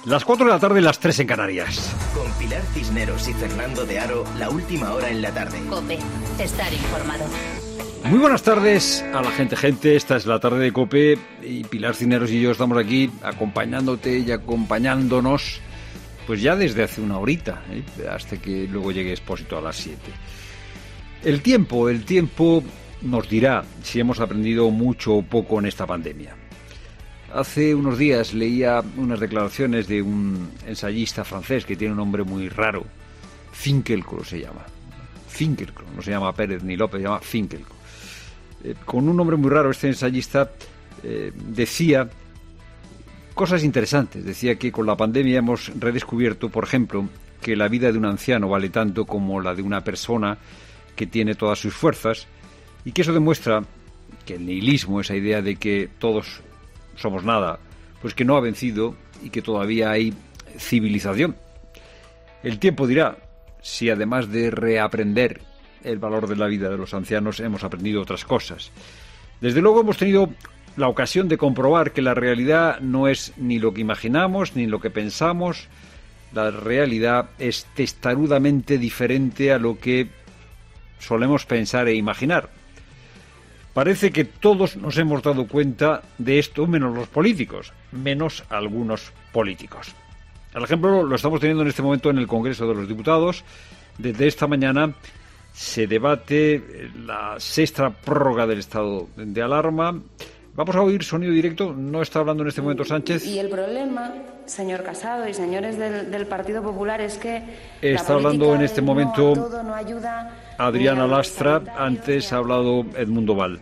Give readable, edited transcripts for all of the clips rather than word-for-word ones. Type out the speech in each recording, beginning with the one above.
Las 4 de la tarde, las 3 en Canarias. Con Pilar Cisneros y Fernando de Aro, la última hora en la tarde. COPE, estar informado. Muy buenas tardes a la gente. Esta es la tarde de COPE y Pilar Cisneros y yo estamos aquí acompañándote y acompañándonos pues ya desde hace una horita, hasta que luego llegue Expósito a las 7. El tiempo nos dirá si hemos aprendido mucho o poco en esta pandemia. Hace unos días leía unas declaraciones de un ensayista francés que tiene un nombre muy raro. Finkielkraut se llama. Finkielkraut, no se llama Pérez ni López, se llama Finkielkraut. Con un nombre muy raro, este ensayista decía cosas interesantes. Decía que con la pandemia hemos redescubierto, por ejemplo, que la vida de un anciano vale tanto como la de una persona que tiene todas sus fuerzas, y que eso demuestra que el nihilismo, esa idea de que todos somos nada, pues que no ha vencido y que todavía hay civilización. El tiempo dirá si además de reaprender el valor de la vida de los ancianos hemos aprendido otras cosas. Desde luego hemos tenido la ocasión de comprobar que la realidad no es ni lo que imaginamos ni lo que pensamos. La realidad es testarudamente diferente a lo que solemos pensar e imaginar. Parece que todos nos hemos dado cuenta de esto, menos los políticos, menos algunos políticos. El ejemplo lo estamos teniendo en este momento en el Congreso de los Diputados. Desde esta mañana se debate la sexta prórroga del estado de alarma. Vamos a oír sonido directo. No está hablando en este momento Sánchez. Y el problema, señor Casado y señores del Partido Popular, es que está hablando en este momento no ayuda. Adriana Lastra, antes ha hablado Edmundo Val.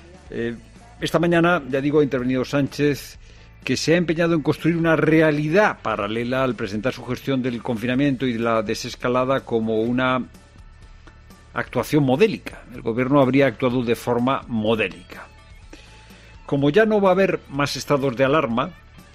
Esta mañana, ya digo, ha intervenido Sánchez, que se ha empeñado en construir una realidad paralela al presentar su gestión del confinamiento y de la desescalada como una actuación modélica. El gobierno habría actuado de forma modélica. Como ya no va a haber más estados de alarma,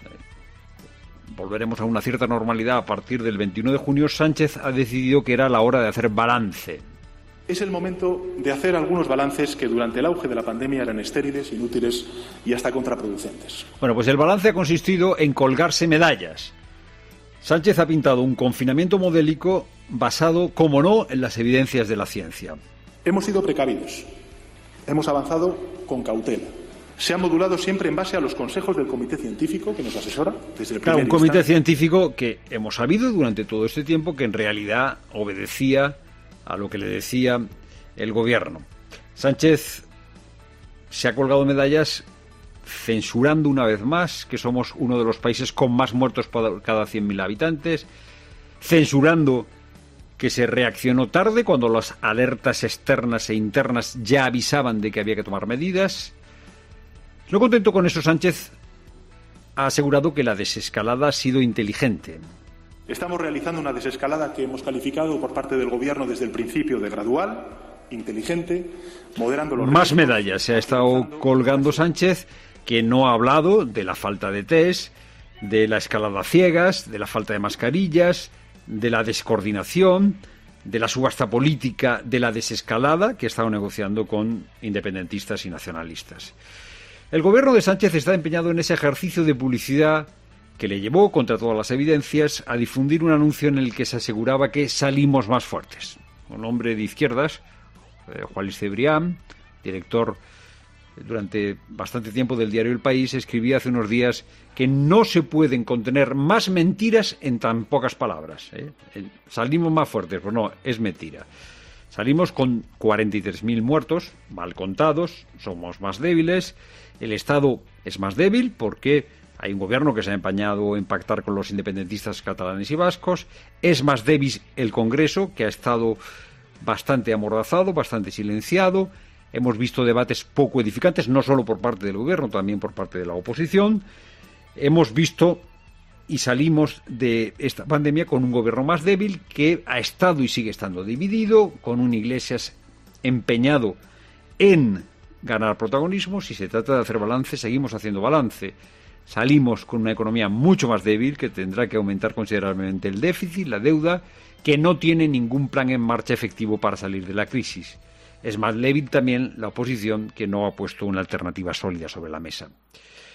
volveremos a una cierta normalidad a partir del 21 de junio, Sánchez ha decidido que era la hora de hacer balance. Es el momento de hacer algunos balances que durante el auge de la pandemia eran estériles, inútiles y hasta contraproducentes. Bueno, pues el balance ha consistido en colgarse medallas. Sánchez ha pintado un confinamiento modélico basado, como no, en las evidencias de la ciencia. Hemos sido precavidos. Hemos avanzado con cautela. Se ha modulado siempre en base a los consejos del comité científico que nos asesora desde el primer instante. Un comité científico que hemos sabido durante todo este tiempo que en realidad obedecía a lo que le decía el gobierno. Sánchez se ha colgado medallas censurando una vez más que somos uno de los países con más muertos por cada 100.000 habitantes, censurando que se reaccionó tarde cuando las alertas externas e internas ya avisaban de que había que tomar medidas. No contento con eso, Sánchez ha asegurado que la desescalada ha sido inteligente. Estamos realizando una desescalada que hemos calificado por parte del Gobierno desde el principio de gradual, inteligente, moderando los... Más medallas se ha estado colgando Sánchez, que no ha hablado de la falta de test, de la escalada a ciegas, de la falta de mascarillas, de la descoordinación, de la subasta política de la desescalada que ha estado negociando con independentistas y nacionalistas. El gobierno de Sánchez está empeñado en ese ejercicio de publicidad que le llevó, contra todas las evidencias, a difundir un anuncio en el que se aseguraba que salimos más fuertes. Un hombre de izquierdas, Juan Luis Cebrián, director durante bastante tiempo del diario El País, escribía hace unos días que no se pueden contener más mentiras en tan pocas palabras. Salimos más fuertes, pues no, es mentira. Salimos con 43.000 muertos, mal contados, somos más débiles, el Estado es más débil porque hay un gobierno que se ha empeñado en pactar con los independentistas catalanes y vascos, es más débil el Congreso, que ha estado bastante amordazado, bastante silenciado, hemos visto debates poco edificantes, no solo por parte del gobierno, también por parte de la oposición, hemos visto y salimos de esta pandemia con un gobierno más débil que ha estado y sigue estando dividido, con un Iglesias empeñado en ganar protagonismo. Si se trata de hacer balance, seguimos haciendo balance. Salimos con una economía mucho más débil, que tendrá que aumentar considerablemente el déficit, la deuda, que no tiene ningún plan en marcha efectivo para salir de la crisis. Es más débil también la oposición, que no ha puesto una alternativa sólida sobre la mesa.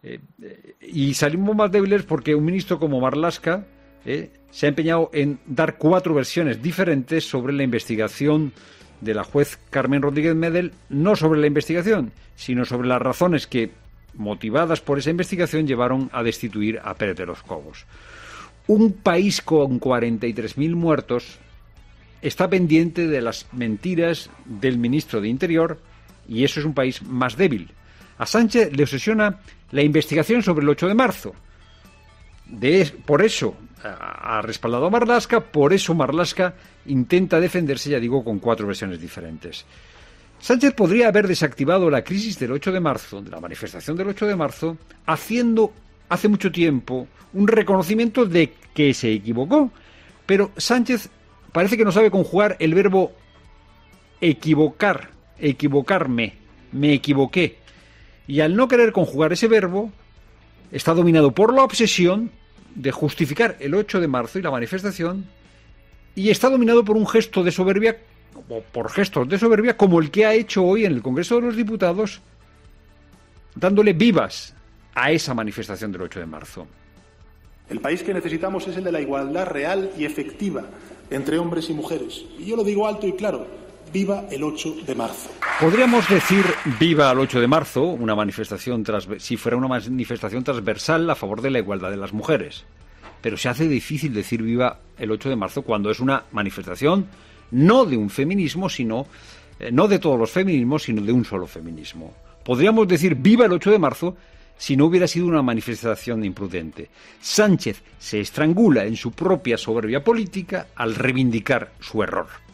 Y salimos más débiles porque un ministro como Marlaska se ha empeñado en dar 4 versiones diferentes sobre la investigación de la juez Carmen Rodríguez Medel, no sobre la investigación, sino sobre las razones que, motivadas por esa investigación, llevaron a destituir a Pérez de los Cobos. Un país con 43.000 muertos está pendiente de las mentiras del ministro de Interior, y eso es un país más débil. A Sánchez le obsesiona la investigación sobre el 8 de marzo. Por eso ha respaldado a Marlaska, por eso Marlaska intenta defenderse, ya digo, con 4 versiones diferentes. Sánchez podría haber desactivado la crisis del 8 de marzo, de la manifestación del 8 de marzo, haciendo hace mucho tiempo un reconocimiento de que se equivocó. Pero Sánchez parece que no sabe conjugar el verbo equivocarme, me equivoqué. Y al no querer conjugar ese verbo, está dominado por la obsesión de justificar el 8 de marzo y la manifestación, y está dominado por un gesto de soberbia, o por gestos de soberbia, como el que ha hecho hoy en el Congreso de los Diputados, dándole vivas a esa manifestación del 8 de marzo. El país que necesitamos es el de la igualdad real y efectiva entre hombres y mujeres. Y yo lo digo alto y claro, viva el 8 de marzo. Podríamos decir viva el 8 de marzo, una manifestación si fuera una manifestación transversal a favor de la igualdad de las mujeres. Pero se hace difícil decir viva el 8 de marzo cuando es una manifestación no de un feminismo, sino no de todos los feminismos, sino de un solo feminismo. Podríamos decir viva el 8 de marzo si no hubiera sido una manifestación imprudente. Sánchez se estrangula en su propia soberbia política al reivindicar su error.